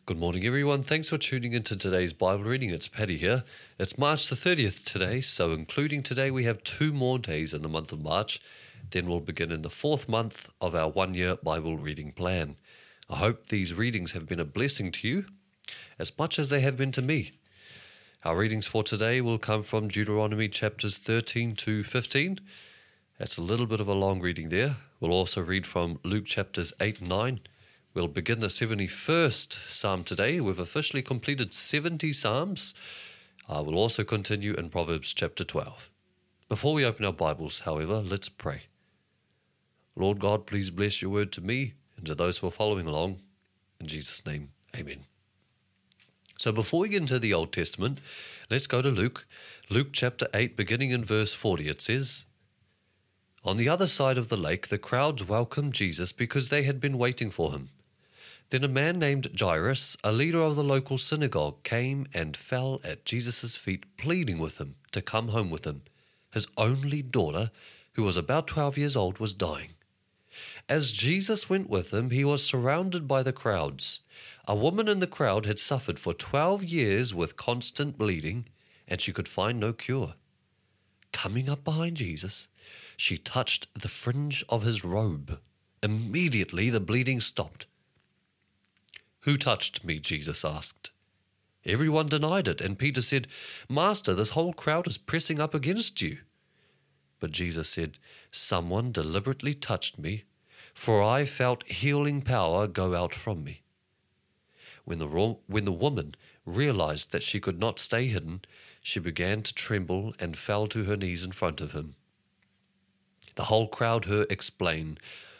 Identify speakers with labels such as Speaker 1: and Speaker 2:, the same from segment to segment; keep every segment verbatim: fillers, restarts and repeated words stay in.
Speaker 1: Good morning, everyone. Thanks for tuning into today's Bible reading. It's Paddy here. It's March the thirtieth today, so including today, we have two more days in the month of March. Then we'll begin in the fourth month of our one-year Bible reading plan. I hope these readings have been a blessing to you, as much as they have been to me. Our readings for today will come from Deuteronomy chapters thirteen to fifteen. That's a little bit of a long reading there. We'll also read from Luke chapters eight and nine. We'll begin the seventy-first Psalm today. We've officially completed seventy Psalms. Uh, we'll also continue in Proverbs chapter twelve. Before we open our Bibles, however, let's pray. Lord God, please bless your word to me and to those who are following along. In Jesus' name, amen. So before we get into the Old Testament, let's go to Luke. Luke chapter eight, beginning in verse forty, it says, "On the other side of the lake, the crowds welcomed Jesus because they had been waiting for him. Then a man named Jairus, a leader of the local synagogue, came and fell at Jesus' feet, pleading with him to come home with him. His only daughter, who was about twelve years old, was dying. As Jesus went with him, he was surrounded by the crowds. A woman in the crowd had suffered for twelve years with constant bleeding, and she could find no cure. Coming up behind Jesus, she touched the fringe of his robe. Immediately the bleeding stopped. 'Who touched me?' Jesus asked. Everyone denied it, and Peter said, 'Master, this whole crowd is pressing up against you.' But Jesus said, 'Someone deliberately touched me, for I felt healing power go out from me.' When the, when the woman realized that she could not stay hidden, she began to tremble and fell to her knees in front of him. The whole crowd heard her explain.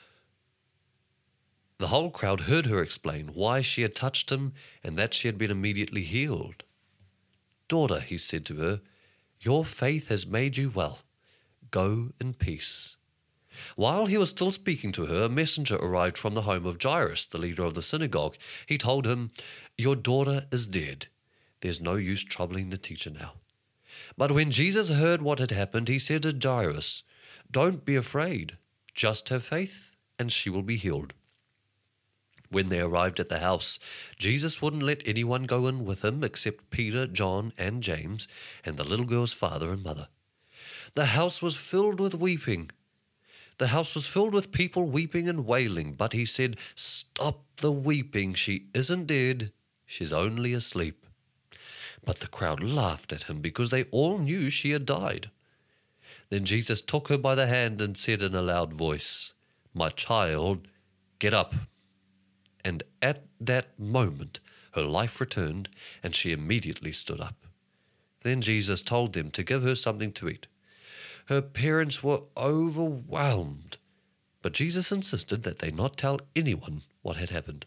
Speaker 1: The whole crowd heard her explain why she had touched him and that she had been immediately healed. 'Daughter,' he said to her, 'your faith has made you well. Go in peace.' While he was still speaking to her, a messenger arrived from the home of Jairus, the leader of the synagogue. He told him, 'Your daughter is dead. There's no use troubling the teacher now.' But when Jesus heard what had happened, he said to Jairus, 'Don't be afraid. Just have faith, and she will be healed.' When they arrived at the house, Jesus wouldn't let anyone go in with him except Peter, John, and James, and the little girl's father and mother. The house was filled with weeping. The house was filled with people weeping and wailing, but he said, 'Stop the weeping. She isn't dead. She's only asleep.' But the crowd laughed at him because they all knew she had died. Then Jesus took her by the hand and said in a loud voice, 'My child, get up.' And at that moment her life returned, and she immediately stood up. Then Jesus told them to give her something to eat. Her parents were overwhelmed, but Jesus insisted that they not tell anyone what had happened.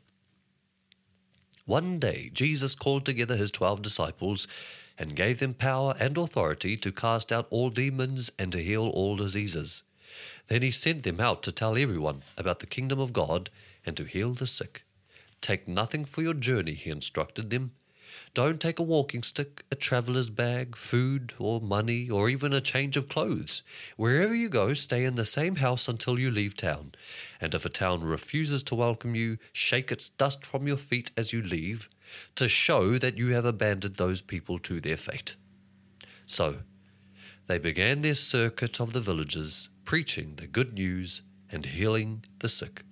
Speaker 1: One day Jesus called together his twelve disciples and gave them power and authority to cast out all demons and to heal all diseases. Then he sent them out to tell everyone about the kingdom of God and to heal the sick. 'Take nothing for your journey,' he instructed them. 'Don't take a walking stick, a traveler's bag, food or money, or even a change of clothes. Wherever you go, stay in the same house until you leave town. And if a town refuses to welcome you, shake its dust from your feet as you leave, to show that you have abandoned those people to their fate.' So they began their circuit of the villages, preaching the good news and healing the sick."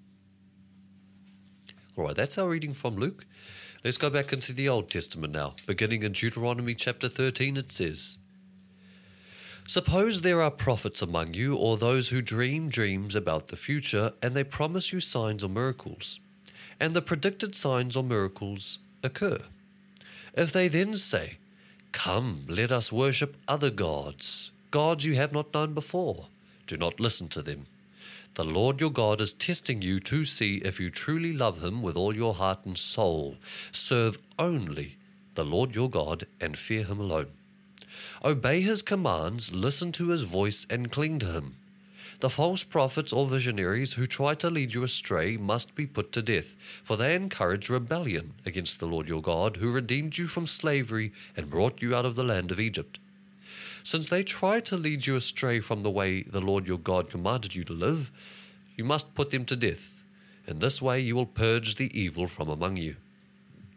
Speaker 1: All right, that's our reading from Luke. Let's go back into the Old Testament now. Beginning in Deuteronomy chapter thirteen, it says, "Suppose there are prophets among you, or those who dream dreams about the future, and they promise you signs or miracles, and the predicted signs or miracles occur. If they then say, 'Come, let us worship other gods, gods you have not known before,' do not listen to them. The Lord your God is testing you to see if you truly love him with all your heart and soul. Serve only the Lord your God and fear him alone. Obey his commands, listen to his voice, and cling to him. The false prophets or visionaries who try to lead you astray must be put to death, for they encourage rebellion against the Lord your God, who redeemed you from slavery and brought you out of the land of Egypt. Since they try to lead you astray from the way the Lord your God commanded you to live, you must put them to death. In this way you will purge the evil from among you.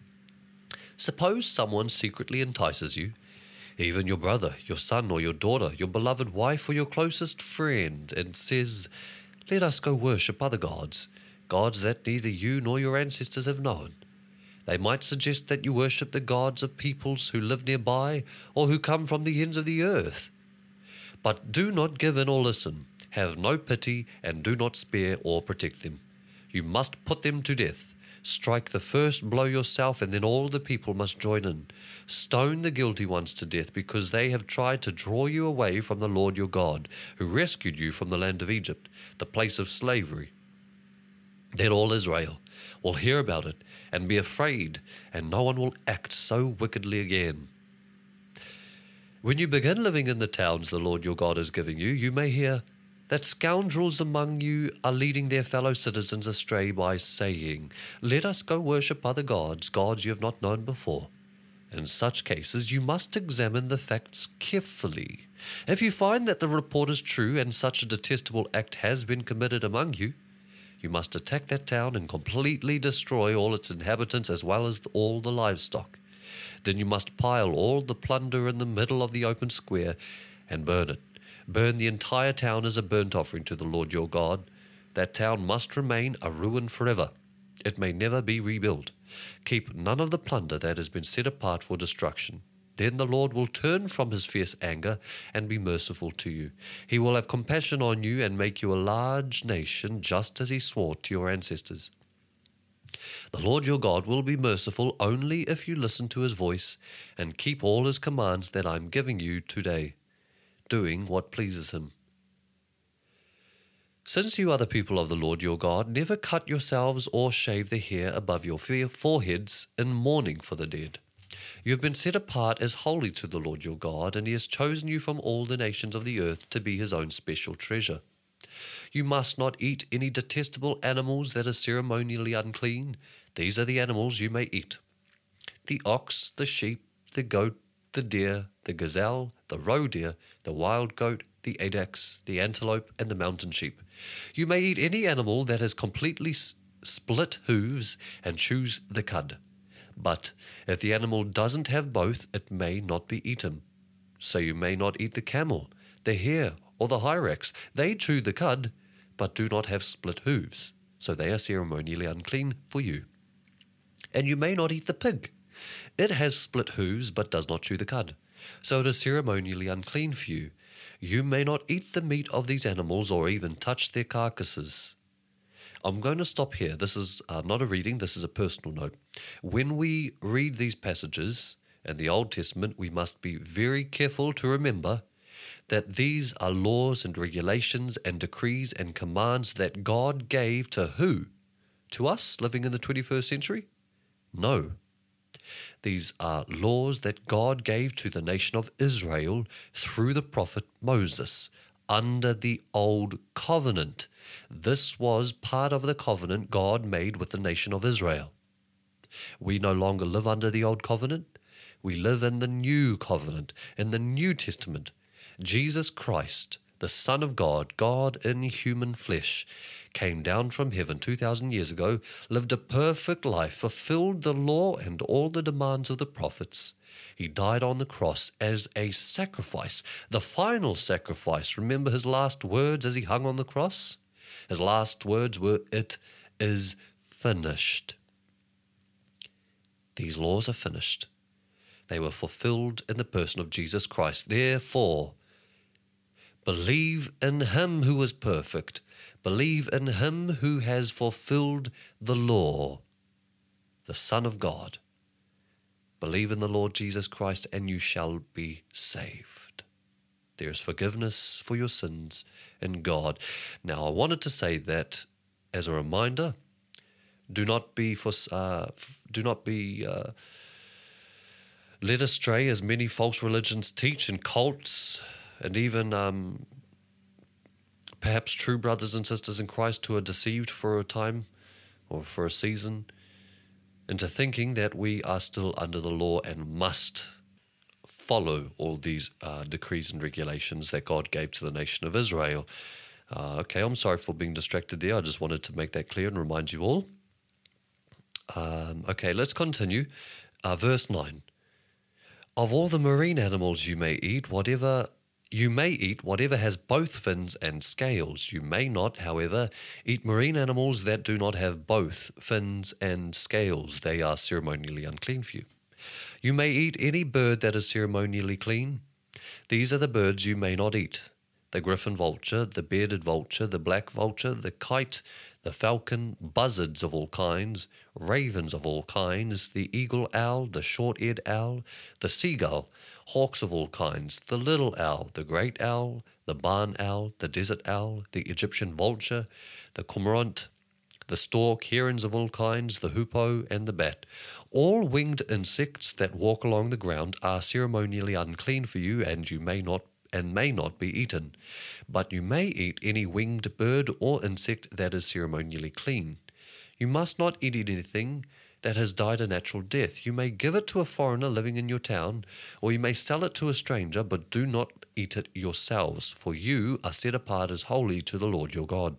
Speaker 1: Suppose someone secretly entices you, even your brother, your son or your daughter, your beloved wife or your closest friend, and says, "Let us go worship other gods, gods that neither you nor your ancestors have known." They might suggest that you worship the gods of peoples who live nearby or who come from the ends of the earth. But do not give in or listen, have no pity, and do not spare or protect them. You must put them to death. Strike the first blow yourself, and then all the people must join in. Stone the guilty ones to death, because they have tried to draw you away from the Lord your God, who rescued you from the land of Egypt, the place of slavery. Then all Israel will hear about it and be afraid, and no one will act so wickedly again. When you begin living in the towns the Lord your God is giving you, you may hear that scoundrels among you are leading their fellow citizens astray by saying, "Let us go worship other gods, gods you have not known before." In such cases, you must examine the facts carefully. If you find that the report is true and such a detestable act has been committed among you, you must attack that town and completely destroy all its inhabitants as well as all the livestock. Then you must pile all the plunder in the middle of the open square and burn it. Burn the entire town as a burnt offering to the Lord your God. That town must remain a ruin forever. It may never be rebuilt. Keep none of the plunder that has been set apart for destruction. Then the Lord will turn from his fierce anger and be merciful to you. He will have compassion on you and make you a large nation, just as he swore to your ancestors. The Lord your God will be merciful only if you listen to his voice and keep all his commands that I am giving you today, doing what pleases him. Since you are the people of the Lord your God, never cut yourselves or shave the hair above your foreheads in mourning for the dead. You have been set apart as holy to the Lord your God, and he has chosen you from all the nations of the earth to be his own special treasure. You must not eat any detestable animals that are ceremonially unclean. These are the animals you may eat: the ox, the sheep, the goat, the deer, the gazelle, the roe deer, the wild goat, the addax, the antelope, and the mountain sheep. You may eat any animal that has completely s- split hooves and chews the cud. But if the animal doesn't have both, it may not be eaten. So you may not eat the camel, the hare, or the hyrax. They chew the cud, but do not have split hooves, so they are ceremonially unclean for you. And you may not eat the pig. It has split hooves, but does not chew the cud, so it is ceremonially unclean for you. You may not eat the meat of these animals or even touch their carcasses. I'm going to stop here. This is uh, not a reading, this is a personal note. When we read these passages in the Old Testament, we must be very careful to remember that these are laws and regulations and decrees and commands that God gave to who? To us living in the twenty-first century? No. These are laws that God gave to the nation of Israel through the prophet Moses under the Old Covenant. This was part of the covenant God made with the nation of Israel. We no longer live under the Old Covenant. We live in the New Covenant, in the New Testament. Jesus Christ, the Son of God, God in human flesh, came down from heaven two thousand years ago, lived a perfect life, fulfilled the law and all the demands of the prophets. He died on the cross as a sacrifice, the final sacrifice. Remember his last words as he hung on the cross? His last words were, "It is finished." These laws are finished. They were fulfilled in the person of Jesus Christ. Therefore, believe in him who is perfect. Believe in him who has fulfilled the law, the Son of God. Believe in the Lord Jesus Christ and you shall be saved. There is forgiveness for your sins in God. Now, I wanted to say that as a reminder, do not be for, uh, do not be uh, led astray as many false religions teach, and cults, and even um, perhaps true brothers and sisters in Christ who are deceived for a time or for a season into thinking that we are still under the law and must follow all these uh, decrees and regulations that God gave to the nation of Israel. Uh, okay, I'm sorry for being distracted there. I just wanted to make that clear and remind you all. Um, okay, let's continue. Uh, verse nine. Of all the marine animals you may eat whatever you may eat whatever has both fins and scales. You may not, however, eat marine animals that do not have both fins and scales. They are ceremonially unclean for you. You may eat any bird that is ceremonially clean. These are the birds you may not eat: the griffin vulture, the bearded vulture, the black vulture, the kite, the falcon, buzzards of all kinds, ravens of all kinds, the eagle owl, the short-eared owl, the seagull, hawks of all kinds, the little owl, the great owl, the barn owl, the desert owl, the Egyptian vulture, the cormorant, the stork, herons of all kinds, the hoopoe, and the bat. All winged insects that walk along the ground are ceremonially unclean for you, and you may not and may not be eaten. But you may eat any winged bird or insect that is ceremonially clean. You must not eat anything that has died a natural death. You may give it to a foreigner living in your town, or you may sell it to a stranger, but do not eat it yourselves, for you are set apart as holy to the Lord your God.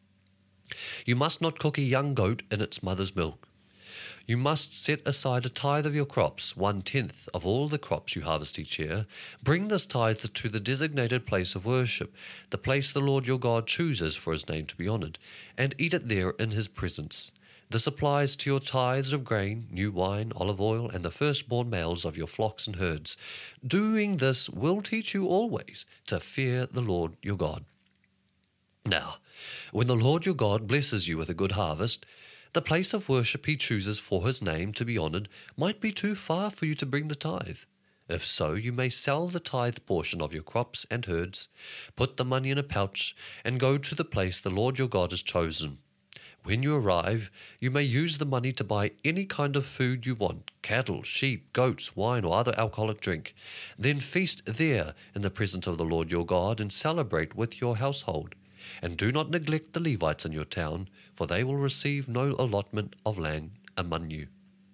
Speaker 1: You must not cook a young goat in its mother's milk. You must set aside a tithe of your crops, one-tenth of all the crops you harvest each year. Bring this tithe to the designated place of worship, the place the Lord your God chooses for his name to be honored, and eat it there in his presence. This applies to your tithes of grain, new wine, olive oil, and the firstborn males of your flocks and herds. Doing this will teach you always to fear the Lord your God. Now, when the Lord your God blesses you with a good harvest, the place of worship he chooses for his name to be honored might be too far for you to bring the tithe. If so, you may sell the tithe portion of your crops and herds, put the money in a pouch, and go to the place the Lord your God has chosen. When you arrive, you may use the money to buy any kind of food you want: cattle, sheep, goats, wine, or other alcoholic drink. Then feast there in the presence of the Lord your God and celebrate with your household. And do not neglect the Levites in your town, for they will receive no allotment of land among you.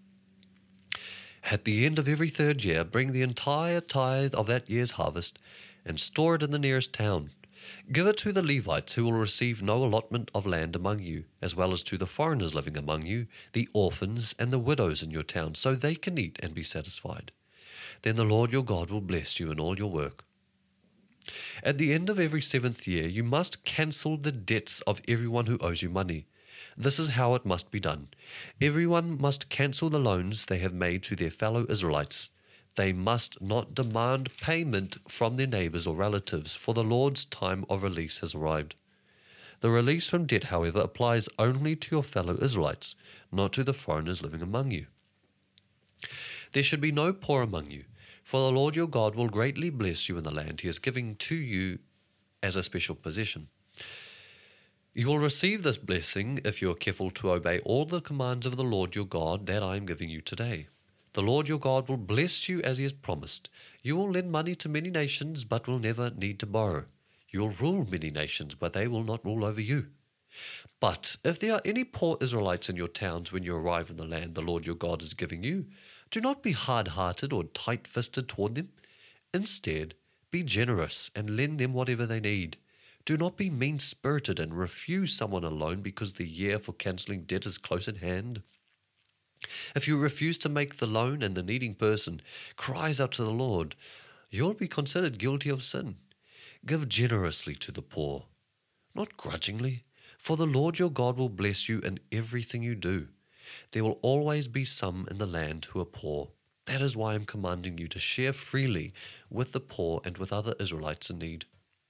Speaker 1: At the end of every third year, bring the entire tithe of that year's harvest and store it in the nearest town. Give it to the Levites, who will receive no allotment of land among you, as well as to the foreigners living among you, the orphans and the widows in your town, so they can eat and be satisfied. Then the Lord your God will bless you in all your work. At the end of every seventh year, you must cancel the debts of everyone who owes you money. This is how it must be done. Everyone must cancel the loans they have made to their fellow Israelites. They must not demand payment from their neighbors or relatives, for the Lord's time of release has arrived. The release from debt, however, applies only to your fellow Israelites, not to the foreigners living among you. There should be no poor among you, for the Lord your God will greatly bless you in the land he is giving to you as a special possession. You will receive this blessing if you are careful to obey all the commands of the Lord your God that I am giving you today. The Lord your God will bless you as he has promised. You will lend money to many nations, but will never need to borrow. You will rule many nations, but they will not rule over you. But if there are any poor Israelites in your towns when you arrive in the land the Lord your God is giving you, do not be hard-hearted or tight-fisted toward them. Instead, be generous and lend them whatever they need. Do not be mean-spirited and refuse someone a loan because the year for cancelling debt is close at hand. If you refuse to make the loan and the needing person cries out to the Lord, you'll be considered guilty of sin. Give generously to the poor, not grudgingly, for the Lord your God will bless you in everything you do. There will always be some in the land who are poor. That is why I am commanding you to share freely with the poor and with other Israelites in need.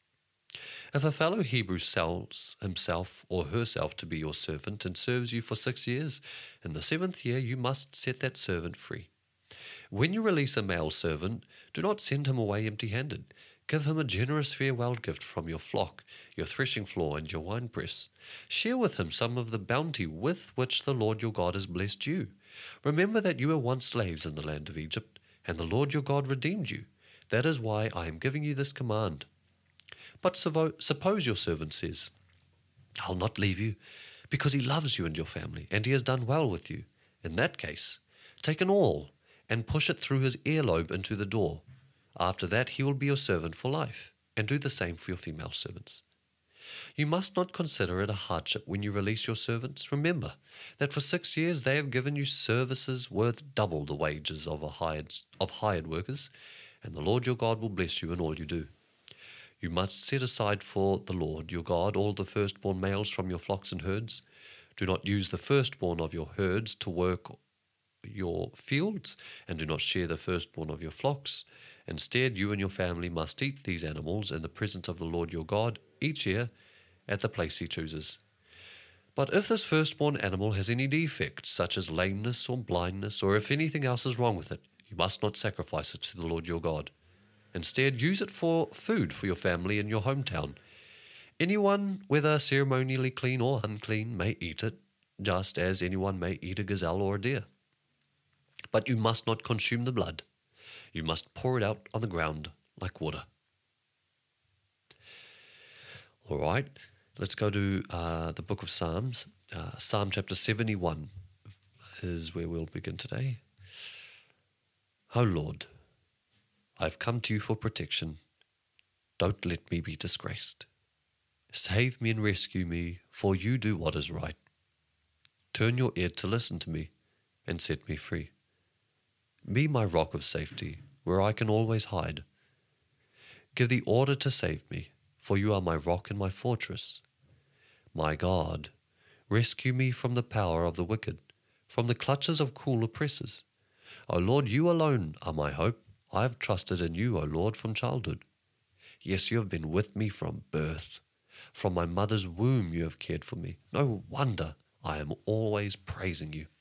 Speaker 1: If a fellow Hebrew sells himself or herself to be your servant and serves you for six years, in the seventh year you must set that servant free. When you release a male servant, do not send him away empty-handed. Give him a generous farewell gift from your flock, your threshing floor, and your winepress. Share with him some of the bounty with which the Lord your God has blessed you. Remember that you were once slaves in the land of Egypt, and the Lord your God redeemed you. That is why I am giving you this command. But suppose your servant says, I'll not leave you, because he loves you and your family, and he has done well with you. In that case, take an awl and push it through his earlobe into the door. After that, he will be your servant for life, and do the same for your female servants. You must not consider it a hardship when you release your servants. Remember that for six years they have given you services worth double the wages of, a hired, of hired workers, and the Lord your God will bless you in all you do. You must set aside for the Lord your God all the firstborn males from your flocks and herds. Do not use the firstborn of your herds to work your fields, and do not share the firstborn of your flocks. Instead, you and your family must eat these animals in the presence of the Lord your God each year at the place he chooses. But if this firstborn animal has any defect, such as lameness or blindness, or if anything else is wrong with it, you must not sacrifice it to the Lord your God. Instead, use it for food for your family in your hometown. Anyone, whether ceremonially clean or unclean, may eat it, just as anyone may eat a gazelle or a deer. But you must not consume the blood. You must pour it out on the ground like water. All right, let's go to uh, the book of Psalms. Uh, Psalm chapter seventy-one is where we'll begin today. O Lord, I've come to you for protection. Don't let me be disgraced. Save me and rescue me, for you do what is right. Turn your ear to listen to me and set me free. Be my rock of safety, where I can always hide. Give the order to save me, for you are my rock and my fortress. My God, rescue me from the power of the wicked, from the clutches of cruel oppressors. O Lord, you alone are my hope. I have trusted in you, O Lord, from childhood. Yes, you have been with me from birth. From my mother's womb you have cared for me. No wonder I am always praising you.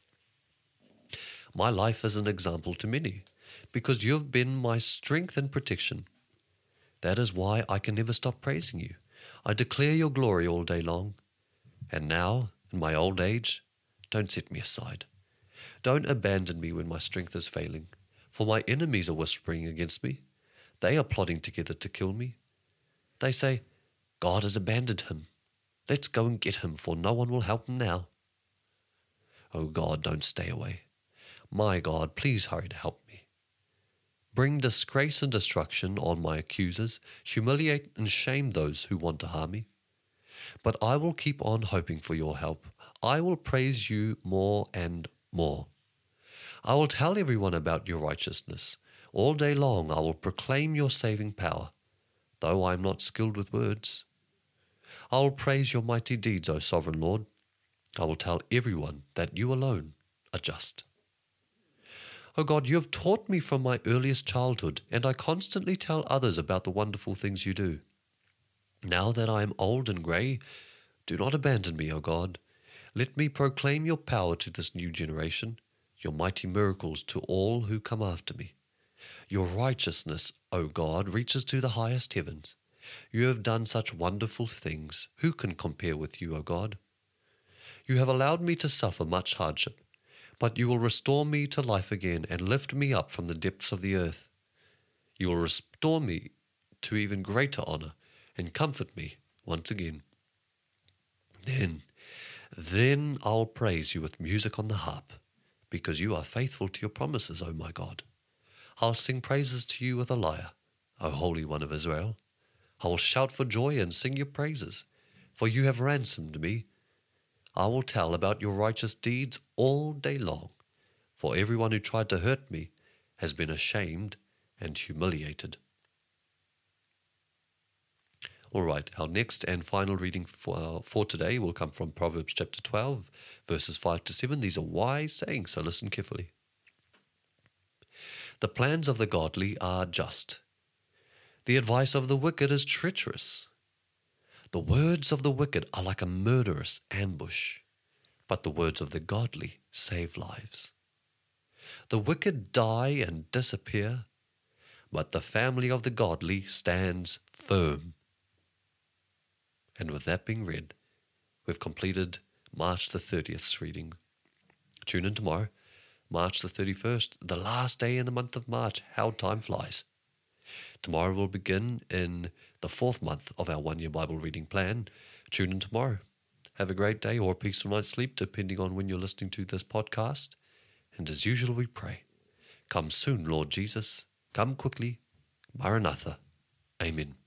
Speaker 1: My life is an example to many, because you have been my strength and protection. That is why I can never stop praising you. I declare your glory all day long. And now, in my old age, don't set me aside. Don't abandon me when my strength is failing, for my enemies are whispering against me. They are plotting together to kill me. They say, God has abandoned him. Let's go and get him, for no one will help him now. Oh God, don't stay away. My God, please hurry to help me. Bring disgrace and destruction on my accusers, humiliate and shame those who want to harm me. But I will keep on hoping for your help. I will praise you more and more. I will tell everyone about your righteousness. All day long I will proclaim your saving power, though I am not skilled with words. I will praise your mighty deeds, O sovereign Lord. I will tell everyone that you alone are just. O God, you have taught me from my earliest childhood, and I constantly tell others about the wonderful things you do. Now that I am old and grey, do not abandon me, O God. Let me proclaim your power to this new generation, your mighty miracles to all who come after me. Your righteousness, O God, reaches to the highest heavens. You have done such wonderful things. Who can compare with you, O God? You have allowed me to suffer much hardship, but you will restore me to life again and lift me up from the depths of the earth. You will restore me to even greater honor and comfort me once again. Then, then I'll praise you with music on the harp, because you are faithful to your promises, O my God. I'll sing praises to you with a lyre, O Holy One of Israel. I will shout for joy and sing your praises, for you have ransomed me. I will tell about your righteous deeds all day long, for everyone who tried to hurt me has been ashamed and humiliated. All right, our next and final reading for, uh, for today will come from Proverbs chapter twelve, verses five to seven. These are wise sayings, so listen carefully. The plans of the godly are just. The advice of the wicked is treacherous. The words of the wicked are like a murderous ambush, but the words of the godly save lives. The wicked die and disappear, but the family of the godly stands firm. And with that being read, we've completed March the thirtieth's reading. Tune in tomorrow, March the thirty-first, the last day in the month of March. How time flies. Tomorrow we'll begin in the fourth month of our one-year Bible reading plan. Tune in tomorrow. Have a great day or a peaceful night's sleep, depending on when you're listening to this podcast. And as usual, we pray. Come soon, Lord Jesus. Come quickly. Maranatha. Amen.